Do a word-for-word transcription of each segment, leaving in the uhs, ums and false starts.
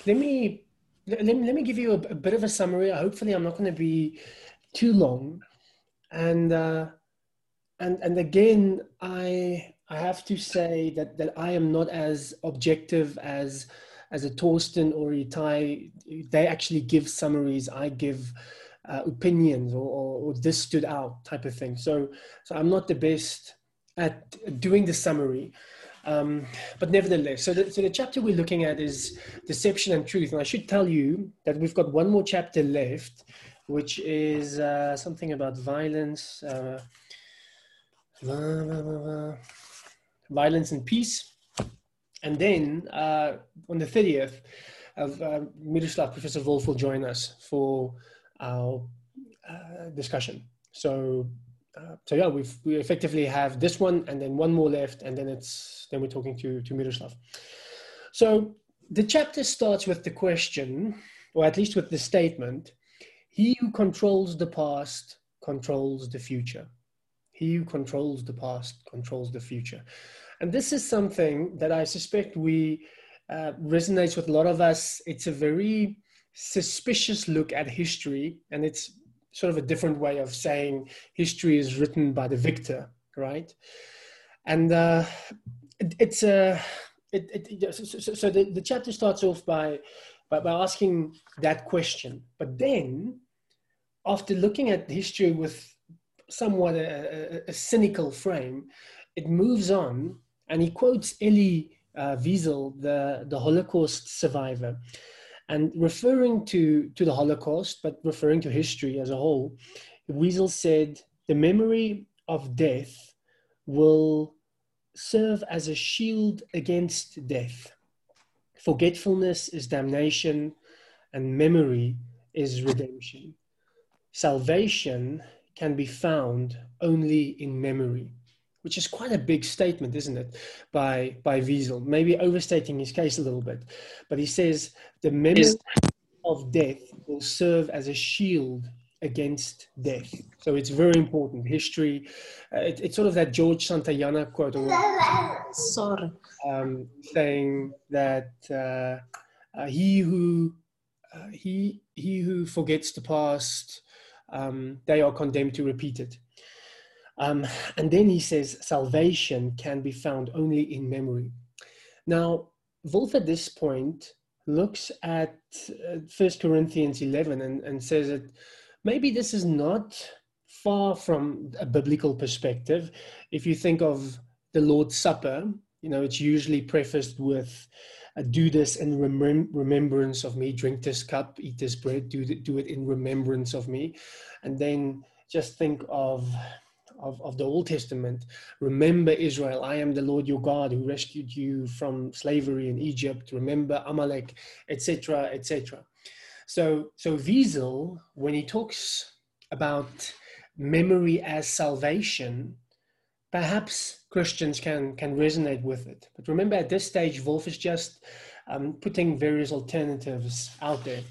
let me let, let me let me give you a, a bit of a summary. Hopefully, I'm not going to be too long. And uh, and and again, I I have to say that that I am not as objective as as a Torsten or Itai. They actually give summaries. I give uh, opinions, or, or, or this stood out type of thing. So so I'm not the best at doing the summary. Um, but nevertheless, so the, so the chapter we're looking at is deception and truth. And I should tell you that we've got one more chapter left, which is uh, something about violence, uh, violence and peace. And then uh, on the thirtieth of uh, Miroslav, Professor Wolf will join us for our uh, discussion. So Uh, so yeah, we've, we effectively have this one and then one more left, and then it's then we're talking to to Miroslav. So the chapter starts with the question, or at least with the statement: "He who controls the past controls the future. He who controls the past controls the future." And this is something that I suspect we uh, resonates with a lot of us. It's a very suspicious look at history, and it's sort of a different way of saying history is written by the victor, right? And uh, it, it's a it, it, so, so, so the, the chapter starts off by, by by asking that question, but then after looking at history with somewhat a, a, a cynical frame, it moves on, and he quotes Elie uh, Wiesel, the the Holocaust survivor. And referring to, to the Holocaust, but referring to history as a whole, Wiesel said, "The memory of death will serve as a shield against death. Forgetfulness is damnation, and memory is redemption. Salvation can be found only in memory," which is quite a big statement, isn't it, by, by Wiesel, maybe overstating his case a little bit. But he says, the memory of death will serve as a shield against death. So it's very important. History, uh, it, it's sort of that George Santayana quote, or, Sorry. um, saying that uh, uh, he who uh, he he who forgets the past, um, they are condemned to repeat it. Um, and then he says, salvation can be found only in memory. Now, Wolf at this point looks at uh, First Corinthians eleven and, and says that maybe this is not far from a biblical perspective. If you think of the Lord's Supper, you know, it's usually prefaced with, uh, do this in remem remembrance of me, drink this cup, eat this bread, do, th do it in remembrance of me. And then just think of Of, of the Old Testament. Remember, Israel, I am the Lord your God who rescued you from slavery in Egypt. Remember Amalek, et cetera, et cetera. So, so Wiesel, when he talks about memory as salvation, perhaps Christians can, can resonate with it. But remember, at this stage, Wolf is just um, putting various alternatives out there.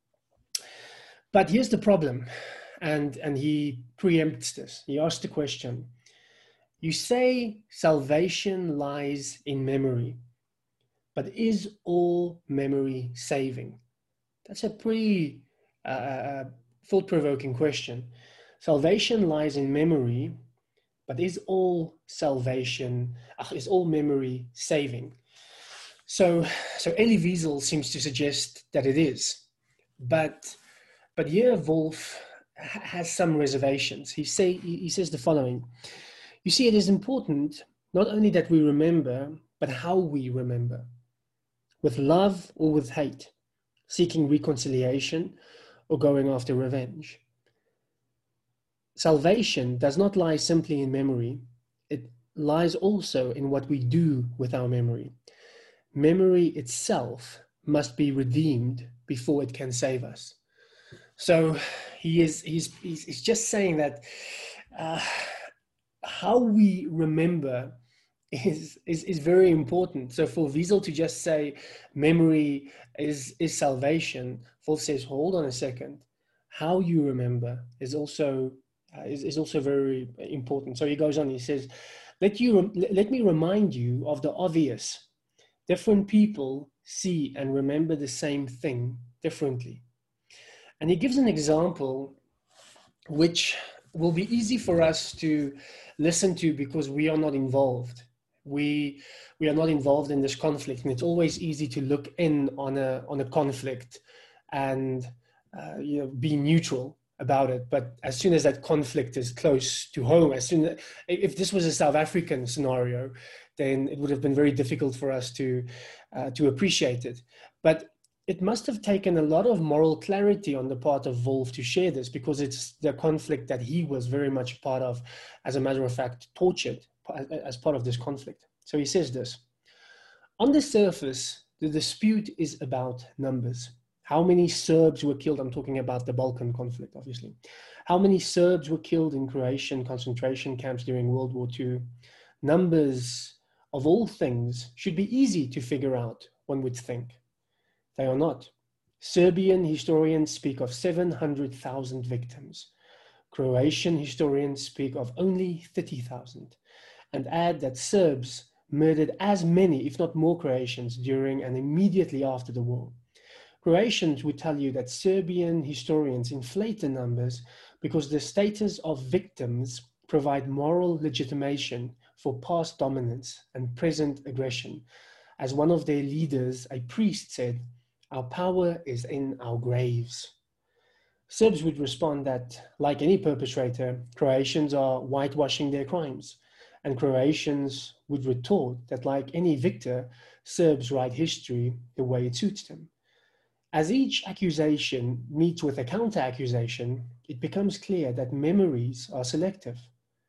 But here's the problem. And, and he preempts this. He asks the question, you say salvation lies in memory, but is all memory saving? That's a pretty uh, thought-provoking question. Salvation lies in memory, but is all salvation, uh, is all memory saving? So, so Elie Wiesel seems to suggest that it is. But, but here Wolf has some reservations. He say he says the following: you see, it is important not only that we remember, but how we remember, with love or with hate, seeking reconciliation or going after revenge. Salvation does not lie simply in memory. It lies also in what we do with our memory. Memory itself must be redeemed before it can save us. So he is he's, he's, he's just saying that uh, how we remember is, is, is very important. So for Wiesel to just say memory is, is salvation, Wolf says, hold on a second. How you remember is also, uh, is, is also very important. So he goes on, he says, let, you, let me remind you of the obvious. Different people see, and remember the same thing differently. And he gives an example which will be easy for us to listen to because we are not involved. We, we are not involved in this conflict, and it's always easy to look in on a, on a conflict and uh, you know, be neutral about it. But as soon as that conflict is close to home, as soon as, if this was a South African scenario, then it would have been very difficult for us to, uh, to appreciate it. But it must have taken a lot of moral clarity on the part of Wolf to share this, because it's the conflict that he was very much part of, as a matter of fact, tortured as part of this conflict. So he says this: on the surface, the dispute is about numbers. How many Serbs were killed? I'm talking about the Balkan conflict, obviously. How many Serbs were killed in Croatian concentration camps during World War Two? Numbers, of all things, should be easy to figure out, one would think. They are not. Serbian historians speak of seven hundred thousand victims. Croatian historians speak of only thirty thousand, and add that Serbs murdered as many, if not more, Croatians during and immediately after the war. Croatians would tell you that Serbian historians inflate the numbers because the status of victims provide moral legitimation for past dominance and present aggression. As one of their leaders, a priest, said, "Our power is in our graves." Serbs would respond that, like any perpetrator, Croatians are whitewashing their crimes. And Croatians would retort that, like any victor, Serbs write history the way it suits them. As each accusation meets with a counter-accusation, it becomes clear that memories are selective.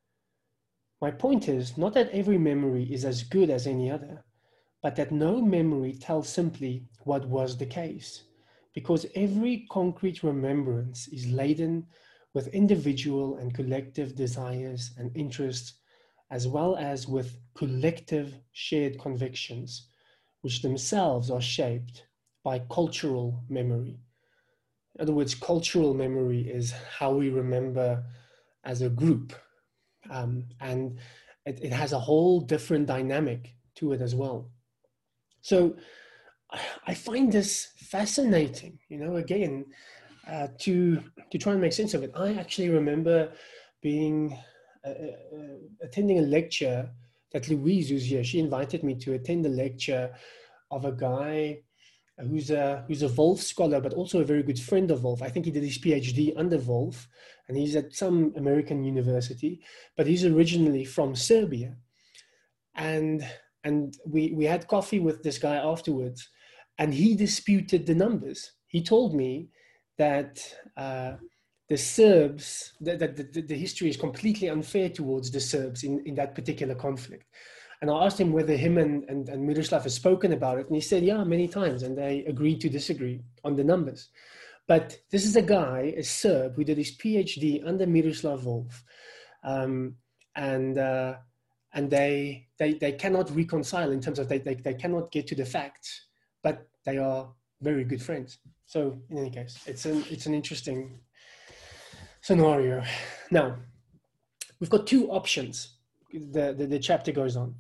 My point is not that every memory is as good as any other, but that no memory tells simply what was the case, because every concrete remembrance is laden with individual and collective desires and interests, as well as with collective shared convictions, which themselves are shaped by cultural memory. In other words, cultural memory is how we remember as a group, um, and it, it has a whole different dynamic to it as well. So I find this fascinating, you know, again, uh, to, to try and make sense of it. I actually remember being, uh, uh, attending a lecture that Louise, who's here, she invited me to attend a lecture of a guy who's a, who's a Wolf scholar, but also a very good friend of Wolf. I think he did his PhD under Wolf, and he's at some American university, but he's originally from Serbia. And And we, we had coffee with this guy afterwards, and he disputed the numbers. He told me that uh, the Serbs, that, that the, the history is completely unfair towards the Serbs in, in that particular conflict. And I asked him whether him and, and, and Miroslav have spoken about it. And he said, yeah, many times. And they agreed to disagree on the numbers. But this is a guy, a Serb, who did his PhD under Miroslav Volf. Um, and... Uh, And they, they, they cannot reconcile in terms of they, they, they cannot get to the facts, but they are very good friends. So in any case, it's an, it's an interesting scenario. Now, we've got two options. The, the, the chapter goes on.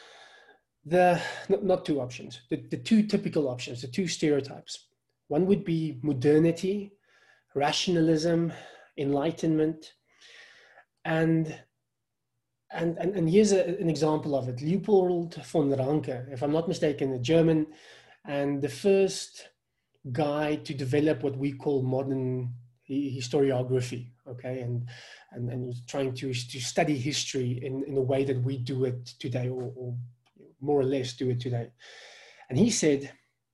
The, not, not two options, the, the two typical options, the two stereotypes. One would be modernity, rationalism, enlightenment, and And, and, and here's a, an example of it. Leopold von Ranke, if I'm not mistaken, a German, and the first guy to develop what we call modern historiography, okay? And, and, and he's trying to, to study history in, in a way that we do it today, or, or more or less do it today. And he said,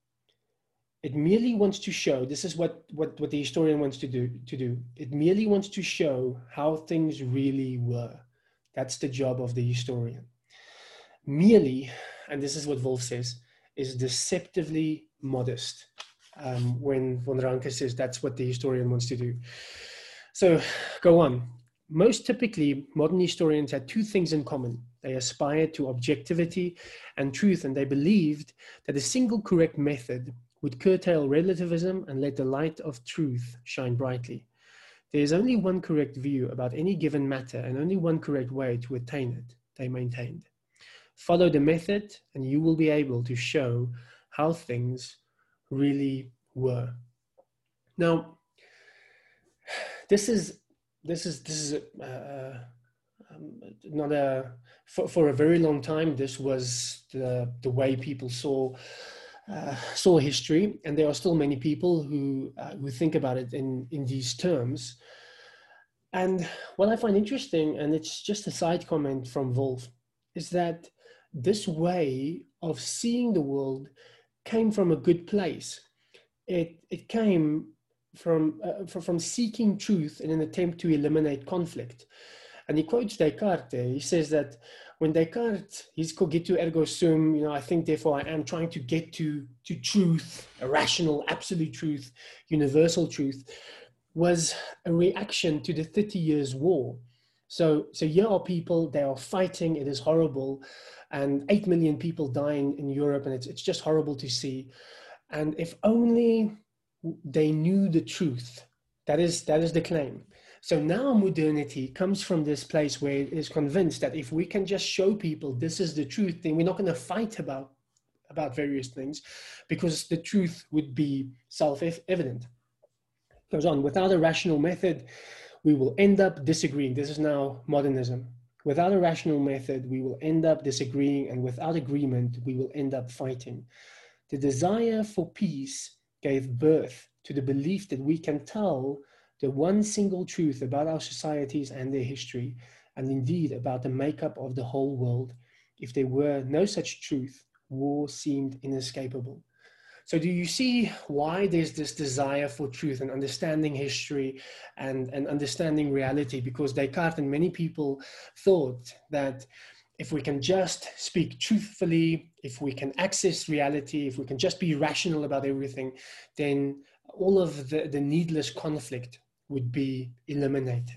it merely wants to show, this is what, what, what the historian wants to do, to do. It merely wants to show how things really were. That's the job of the historian. Merely, and this is what Wolf says, is deceptively modest. Um, when von Ranke says that's what the historian wants to do. So go on. Most typically, modern historians had two things in common. They aspired to objectivity and truth, and they believed that a single correct method would curtail relativism and let the light of truth shine brightly. There is only one correct view about any given matter and only one correct way to attain it, they maintained. Follow the method and you will be able to show how things really were. Now, this is this is this is uh, um, not a for, for a very long time. This was the the way people saw uh, saw history, and there are still many people who uh, who think about it in in these terms. And what I find interesting, and it's just a side comment from Wolf, is that this way of seeing the world came from a good place. It it came from uh, from seeking truth in an attempt to eliminate conflict. And he quotes Descartes. He says that when Descartes, his cogito ergo sum, you know, I think therefore I am, trying to get to to truth, a rational, absolute truth, universal truth, was a reaction to the Thirty Years' War. So, so here are people, they are fighting, it is horrible, and eight million people dying in Europe, and it's, it's just horrible to see. And if only they knew the truth, that is, that is the claim. So now modernity comes from this place where it is convinced that if we can just show people this is the truth, then we're not going to fight about, about various things, because the truth would be self-evident. Goes on, without a rational method, we will end up disagreeing. This is now modernism. Without a rational method, we will end up disagreeing, and without agreement, we will end up fighting. The desire for peace gave birth to the belief that we can tell the one single truth about our societies and their history, and indeed about the makeup of the whole world. If there were no such truth, war seemed inescapable. So do you see why there's this desire for truth and understanding history and, and understanding reality? Because Descartes and many people thought that if we can just speak truthfully, if we can access reality, if we can just be rational about everything, then all of the, the needless conflict would be eliminated.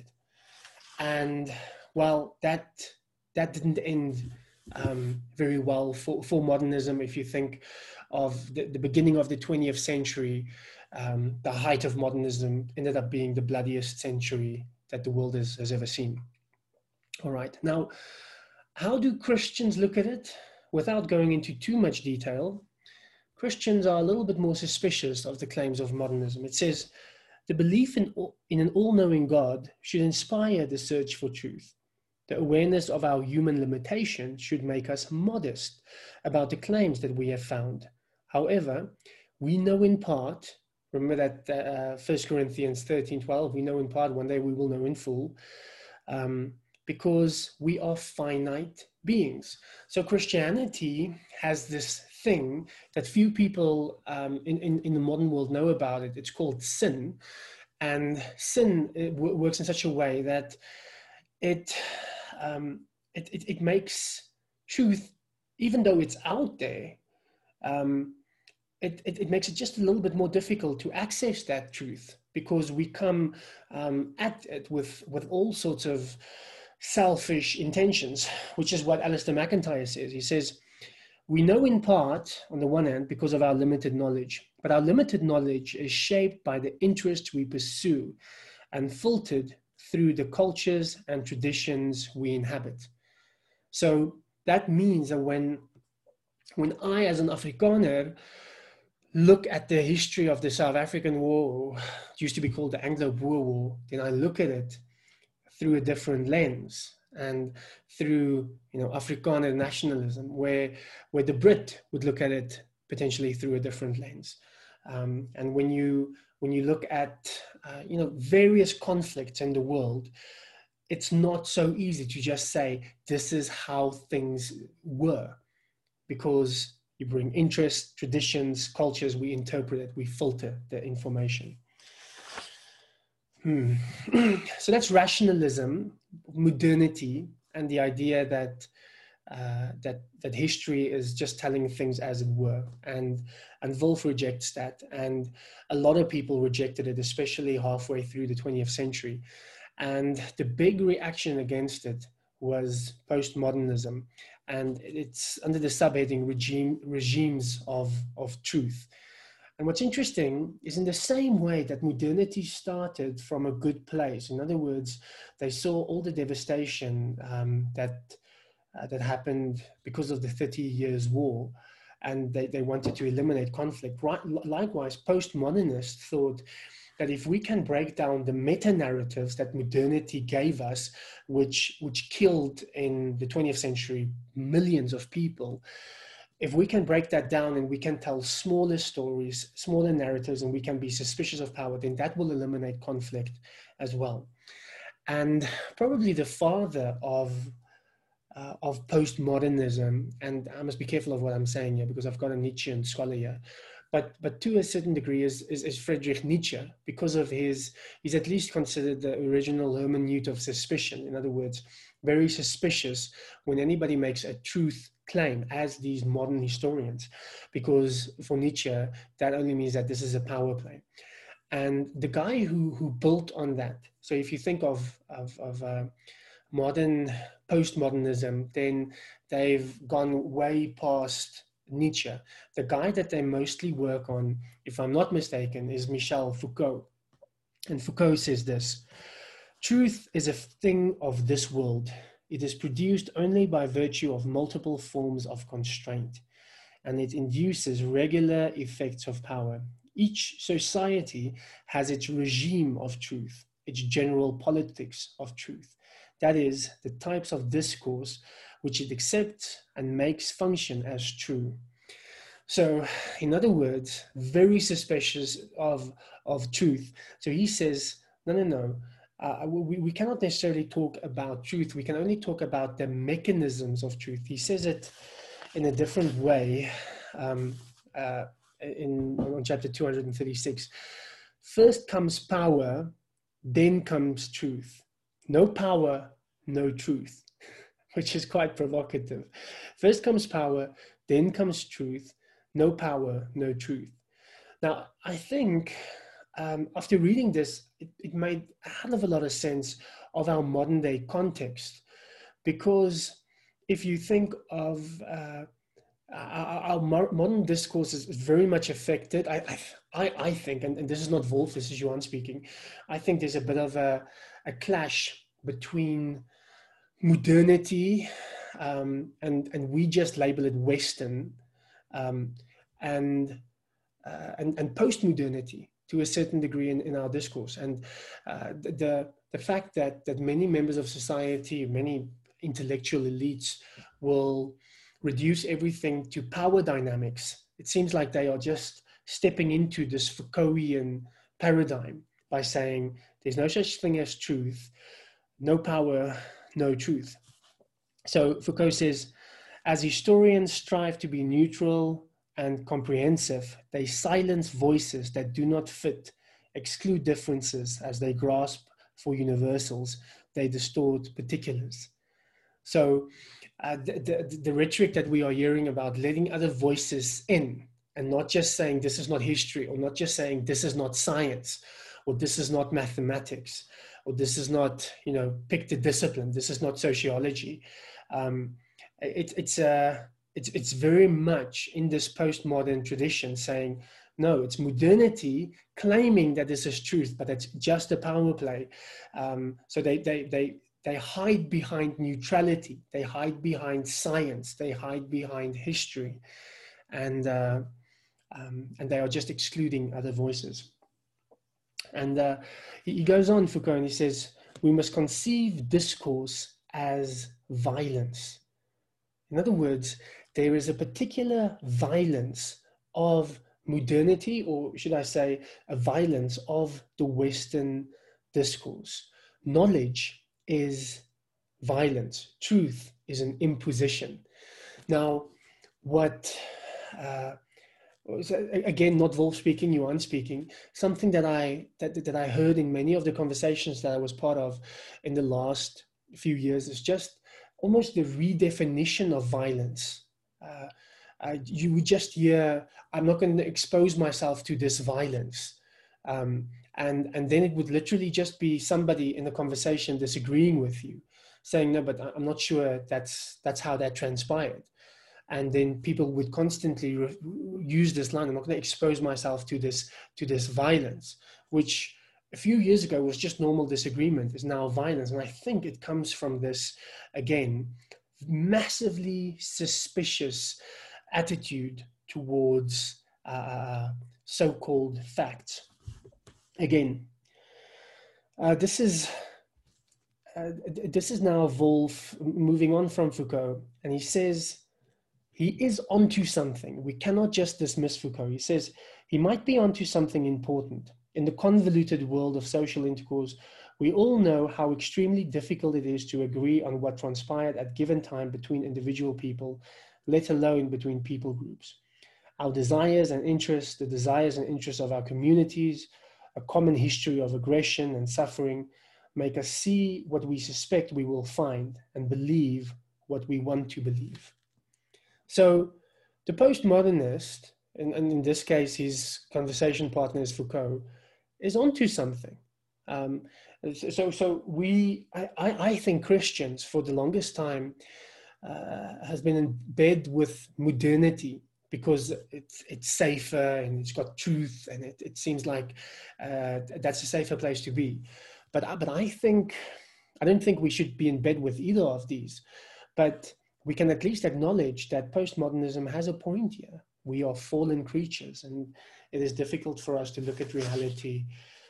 And well, that, that didn't end um, very well for, for modernism. If you think of the, the beginning of the twentieth century, um, the height of modernism ended up being the bloodiest century that the world has, has ever seen. All right, now, how do Christians look at it? Without going into too much detail, Christians are a little bit more suspicious of the claims of modernism. It says, the belief in, in an all-knowing God should inspire the search for truth. The awareness of our human limitations should make us modest about the claims that we have found. However, we know in part, remember that uh, First Corinthians thirteen twelve, we know in part, one day we will know in full, um, because we are finite beings. So Christianity has this thing that few people um, in, in, in the modern world know about it. It's called sin. And sin it w- works in such a way that it, um, it, it, it makes truth, even though it's out there, um, it, it, it makes it just a little bit more difficult to access that truth, because we come um, at it with, with all sorts of selfish intentions, which is what Alistair McIntyre says. He says, we know in part, on the one hand, because of our limited knowledge, but our limited knowledge is shaped by the interests we pursue and filtered through the cultures and traditions we inhabit. So that means that when, when I, as an Afrikaner, look at the history of the South African War, it used to be called the Anglo-Boer War, then I look at it through a different lens and through, you know, Afrikaner nationalism, where, where the Brit would look at it potentially through a different lens. Um, and when you, when you look at, uh, you know, various conflicts in the world, it's not so easy to just say, this is how things were, because you bring interests, traditions, cultures, we interpret it, we filter the information. Hmm. So that's rationalism, modernity, and the idea that uh, that that history is just telling things as it were. And and Wolf rejects that, and a lot of people rejected it, especially halfway through the twentieth century. And the big reaction against it was postmodernism, and it's under the subheading regime regimes of of truth. And what's interesting is, in the same way that modernity started from a good place, in other words, they saw all the devastation um, that, uh, that happened because of the Thirty Years' War, and they, they wanted to eliminate conflict. Right, likewise, postmodernists thought that if we can break down the meta-narratives that modernity gave us, which, which killed in the twentieth century millions of people, if we can break that down and we can tell smaller stories, smaller narratives, and we can be suspicious of power, then that will eliminate conflict as well. And probably the father of uh, of postmodernism, and I must be careful of what I'm saying here because I've got a Nietzschean scholar here, but but to a certain degree is, is, is Friedrich Nietzsche, because of his, he's at least considered the original hermeneut of suspicion. In other words, very suspicious when anybody makes a truth claim, as these modern historians, because for Nietzsche, that only means that this is a power play. And the guy who, who built on that, so if you think of, of, of uh, modern postmodernism, then they've gone way past Nietzsche. The guy that they mostly work on, if I'm not mistaken, is Michel Foucault. And Foucault says this: truth is a thing of this world. It is produced only by virtue of multiple forms of constraint, and it induces regular effects of power. Each society has its regime of truth, its general politics of truth. That is, the types of discourse which it accepts and makes function as true. So, in other words, very suspicious of, of truth. So he says, no, no, no. Uh, we, we cannot necessarily talk about truth. We can only talk about the mechanisms of truth. He says it in a different way um, uh, in on chapter two hundred thirty-six. First comes power, then comes truth. No power, no truth, which is quite provocative. First comes power, then comes truth. No power, no truth. Now, I think Um, after reading this, it, it made a hell of a lot of sense of our modern day context, because if you think of uh, our, our modern discourse is very much affected, I, I, I think, and, and this is not Wolf, this is Johan speaking, I think there's a bit of a, a clash between modernity um, and, and we just label it Western um, and, uh, and, and post-modernity to a certain degree in, in our discourse. And uh, the, the fact that, that many members of society, many intellectual elites will reduce everything to power dynamics. It seems like they are just stepping into this Foucaultian paradigm by saying there's no such thing as truth, no power, no truth. So Foucault says, as historians strive to be neutral and comprehensive, they silence voices that do not fit, exclude differences as they grasp for universals, they distort particulars. So uh, the, the, the rhetoric that we are hearing about letting other voices in and not just saying this is not history, or not just saying this is not science, or this is not mathematics, or this is not, you know, pick the discipline, this is not sociology. Um, it, it's a, uh, It's, it's very much in this postmodern tradition saying, no, it's modernity claiming that this is truth, but it's just a power play. Um, so they, they, they, they hide behind neutrality. They hide behind science. They hide behind history. And, uh, um, and they are just excluding other voices. And uh, he, he goes on, Foucault, and he says, we must conceive discourse as violence. In other words, there is a particular violence of modernity, or should I say, a violence of the Western discourse. Knowledge is violence. Truth is an imposition. Now, what, uh, again, not Wolf speaking, Johan speaking, something that I, that, that I heard in many of the conversations that I was part of in the last few years is just almost the redefinition of violence. Uh, uh, you would just hear, I'm not going to expose myself to this violence. Um, and, and then it would literally just be somebody in the conversation disagreeing with you, saying, no, but I'm not sure that's, that's how that transpired. And then people would constantly re- use this line, I'm not going to expose myself to this, to this violence, which a few years ago was just normal disagreement, is now violence. And I think it comes from this, again, massively suspicious attitude towards uh, so-called facts. Again, uh, this is uh, this is now Wolff moving on from Foucault, and he says he is onto something. We cannot just dismiss Foucault. He says he might be onto something important. In the convoluted world of social intercourse, we all know how extremely difficult it is to agree on what transpired at given time between individual people, let alone between people groups. Our desires and interests, the desires and interests of our communities, a common history of aggression and suffering, make us see what we suspect we will find and believe what we want to believe. So the postmodernist, and, and in this case, his conversation partner is Foucault, is onto something. Um, so, so we, I, I think Christians for the longest time uh, has been in bed with modernity because it's it's safer and it's got truth and it, it seems like uh, that's a safer place to be. But but I think I don't think we should be in bed with either of these. But we can at least acknowledge that postmodernism has a point here. We are fallen creatures, and it is difficult for us to look at reality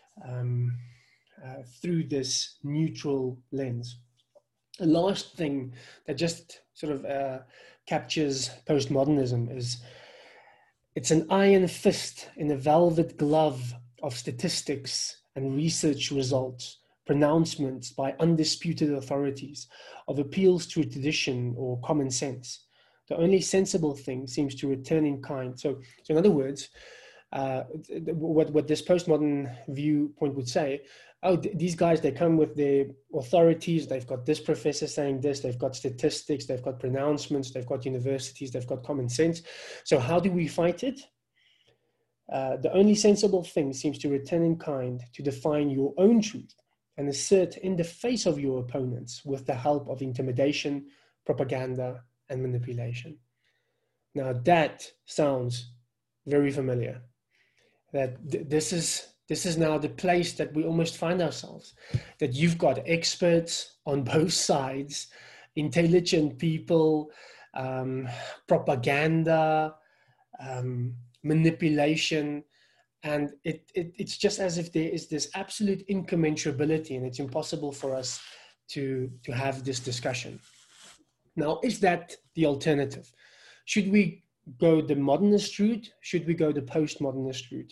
um, uh, through this neutral lens. The last thing that just sort of uh, captures postmodernism is it's an iron fist in a velvet glove of statistics and research results, pronouncements by undisputed authorities, of appeals to tradition or common sense. The only sensible thing seems to return in kind. So, so in other words, uh, what, what this postmodern viewpoint would say, oh, th these guys, they come with their authorities, they've got this professor saying this, they've got statistics, they've got pronouncements, they've got universities, they've got common sense. So how do we fight it? Uh, the only sensible thing seems to return in kind to define your own truth and assert in the face of your opponents with the help of intimidation, propaganda, and manipulation. Now that sounds very familiar. That th this is this is now the place that we almost find ourselves. That you've got experts on both sides, intelligent people, um, propaganda, um, manipulation, and it, it it's just as if there is this absolute incommensurability, and it's impossible for us to to have this discussion. Now, is that the alternative? Should we go the modernist route? Should we go the postmodernist route?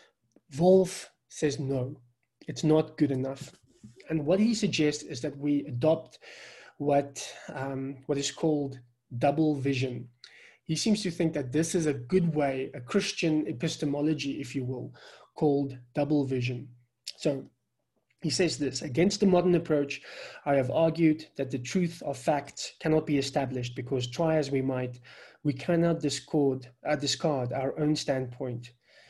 Wolff says no, it's not good enough. And what he suggests is that we adopt what, um, what is called double vision. He seems to think that this is a good way, a Christian epistemology, if you will, called double vision. So he says this: against the modern approach, I have argued that the truth of facts cannot be established because, try as we might, we cannot discord, uh, discard our own standpoint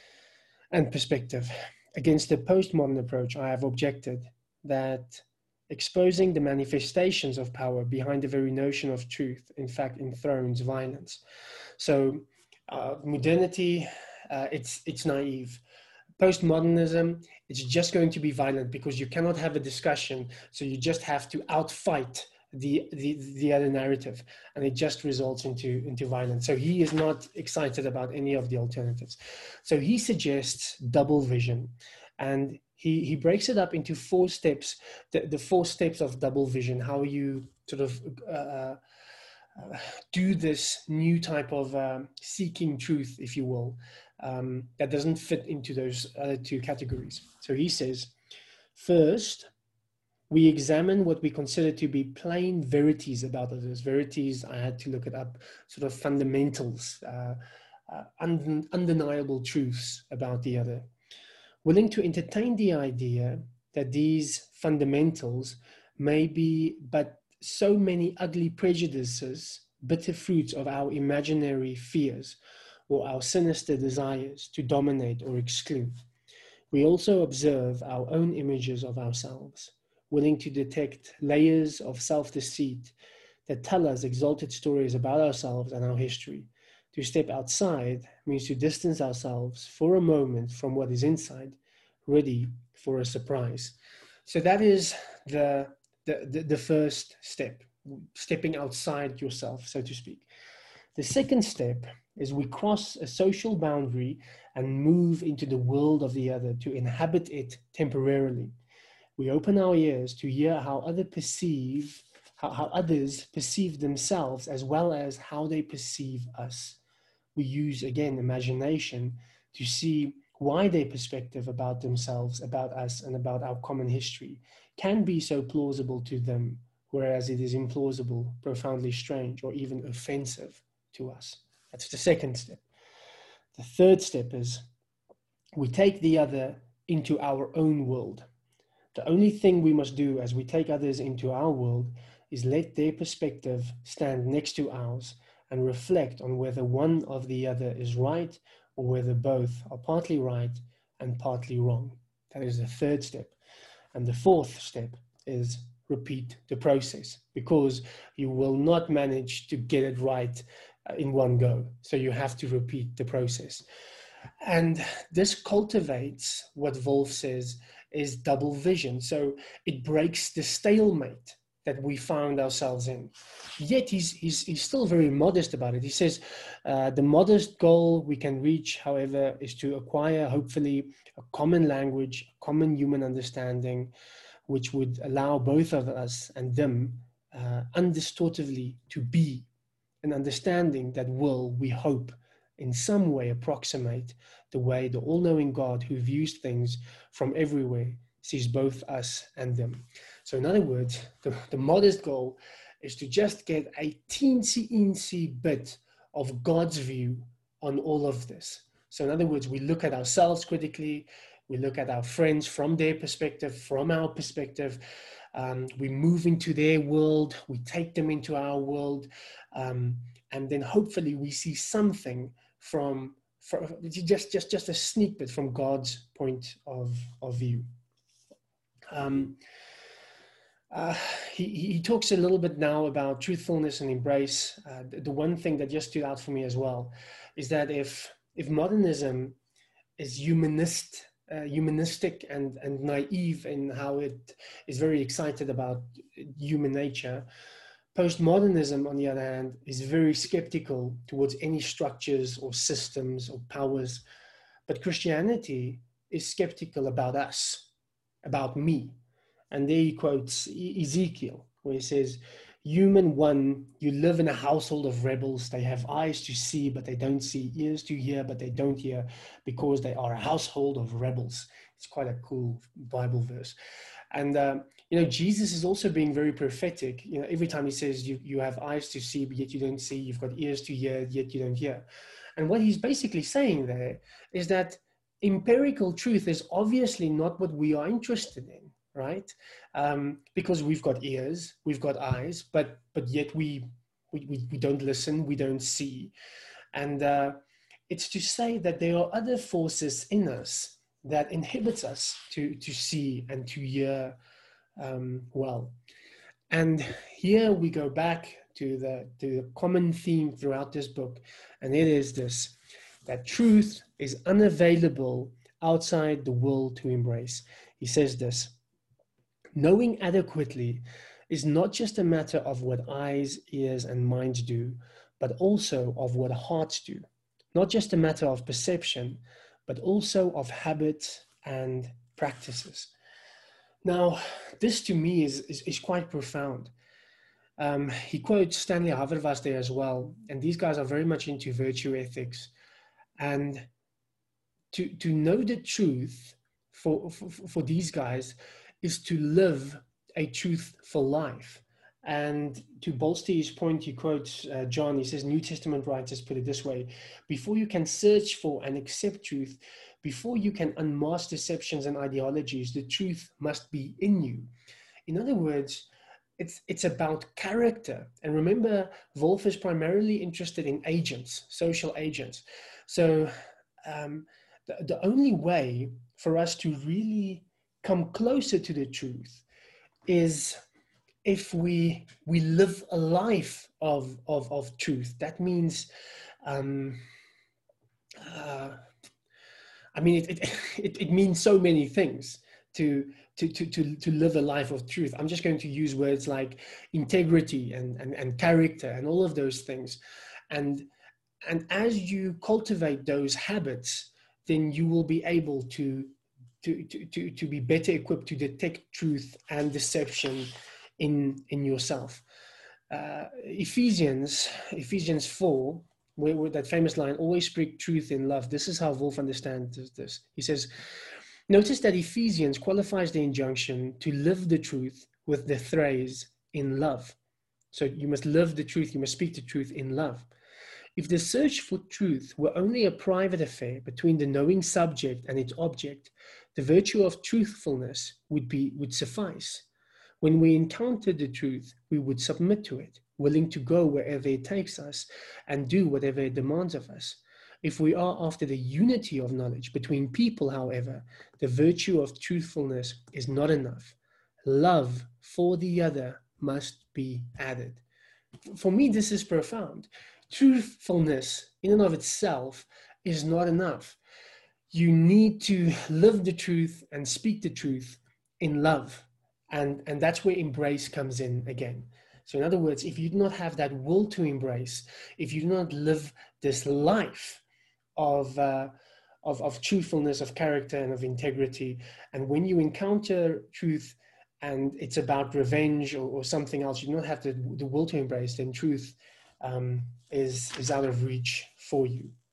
and perspective. Against the postmodern approach, I have objected that exposing the manifestations of power behind the very notion of truth, in fact, enthrones violence. So uh, modernity, uh, it's, it's naive. Postmodernism, it's just going to be violent because you cannot have a discussion. So you just have to outfight the, the, the other narrative, and it just results into, into violence. So he is not excited about any of the alternatives. So he suggests double vision, and he, he breaks it up into four steps, the, the four steps of double vision, how you sort of uh, uh, do this new type of um, seeking truth, if you will, um, that doesn't fit into those other two categories. So he says, first, we examine what we consider to be plain verities about others. Verities, I had to look it up, sort of fundamentals, uh, uh, und undeniable truths about the other. Willing to entertain the idea that these fundamentals may be but so many ugly prejudices, bitter fruits of our imaginary fears or our sinister desires to dominate or exclude. We also observe our own images of ourselves, willing to detect layers of self-deceit that tell us exalted stories about ourselves and our history. To step outside means to distance ourselves for a moment from what is inside, ready for a surprise. So that is the, the, the, the first step, stepping outside yourself, so to speak. The second step is we cross a social boundary and move into the world of the other to inhabit it temporarily. We open our ears to hear how other perceive, how, how others perceive themselves, as well as how they perceive us. We use, again, imagination to see why their perspective about themselves, about us, and about our common history can be so plausible to them, whereas it is implausible, profoundly strange, or even offensive to us. That's the second step. The third step is we take the other into our own world. The only thing we must do as we take others into our world is let their perspective stand next to ours and reflect on whether one of the other is right or whether both are partly right and partly wrong. That is the third step. And the fourth step is repeat the process, because you will not manage to get it right in one go. So you have to repeat the process. And this cultivates what Wolf says is double vision. So it breaks the stalemate that we found ourselves in. Yet he's, he's, he's still very modest about it. He says, uh, the modest goal we can reach, however, is to acquire, hopefully, a common language, a common human understanding, which would allow both of us and them uh, undistortedly to be an understanding that will, we hope, in some way approximate the way the all-knowing God who views things from everywhere sees both us and them. So in other words, the, the modest goal is to just get a teensy-eensy bit of God's view on all of this. So in other words, we look at ourselves critically, we look at our friends from their perspective, from our perspective, um, we move into their world, we take them into our world, um, and then hopefully we see something from, from just, just, just a sneak bit from God's point of, of view. Um, uh, he, he talks a little bit now about truthfulness and embrace. Uh, the, the one thing that just stood out for me as well is that if, if modernism is humanist, uh, humanistic and, and naive in how it is very excited about human nature, postmodernism, on the other hand, is very skeptical towards any structures or systems or powers. But Christianity is skeptical about us, about me. And there he quotes Ezekiel, where he says, human one, you live in a household of rebels. They have eyes to see, but they don't see, ears to hear, but they don't hear, because they are a household of rebels. It's quite a cool Bible verse. And, um, you know, Jesus is also being very prophetic. You know, every time he says you, you have eyes to see, but yet you don't see, you've got ears to hear, yet you don't hear. And what he's basically saying there is that empirical truth is obviously not what we are interested in, right? Um, because we've got ears, we've got eyes, but but yet we we, we, we don't listen, we don't see. And uh, it's to say that there are other forces in us that inhibits us to, to see and to hear um, well. And here we go back to the, to the common theme throughout this book, and it is this, that truth is unavailable outside the will to embrace. He says this, knowing adequately is not just a matter of what eyes, ears, and minds do, but also of what hearts do. Not just a matter of perception, but also of habits and practices. Now, this to me is, is, is quite profound. Um, he quotes Stanley Haverwas there as well, and these guys are very much into virtue ethics. And to, to know the truth for, for, for these guys is to live a truthful life. And to bolster his point, he quotes uh, John, he says, New Testament writers put it this way, before you can search for and accept truth, before you can unmask deceptions and ideologies, the truth must be in you. In other words, it's, it's about character. And remember, Wolf is primarily interested in agents, social agents. So um, the, the only way for us to really come closer to the truth is if we we live a life of of, of truth. That means um uh, I mean it, it it it means so many things to to to to to live a life of truth. I'm just going to use words like integrity and and, and character and all of those things. And, and as you cultivate those habits, then you will be able to, to, to, to, to be better equipped to detect truth and deception in, in yourself. Uh, Ephesians, Ephesians four, where, where that famous line, always speak truth in love. This is how Wolf understands this. He says, notice that Ephesians qualifies the injunction to live the truth with the phrase in love. So you must live the truth, you must speak the truth in love. If the search for truth were only a private affair between the knowing subject and its object, the virtue of truthfulness would be would suffice. When we encounter the truth, we would submit to it, willing to go wherever it takes us and do whatever it demands of us. If we are after the unity of knowledge between people, however, the virtue of truthfulness is not enough. Love for the other must be added. For me, this is profound. Truthfulness in and of itself is not enough. You need to live the truth and speak the truth in love. And, and that's where embrace comes in again. So in other words, if you do not have that will to embrace, if you do not live this life of, uh, of, of truthfulness, of character, and of integrity, and when you encounter truth and it's about revenge or, or something else, you do not have the, the will to embrace, then truth um, is, is out of reach for you.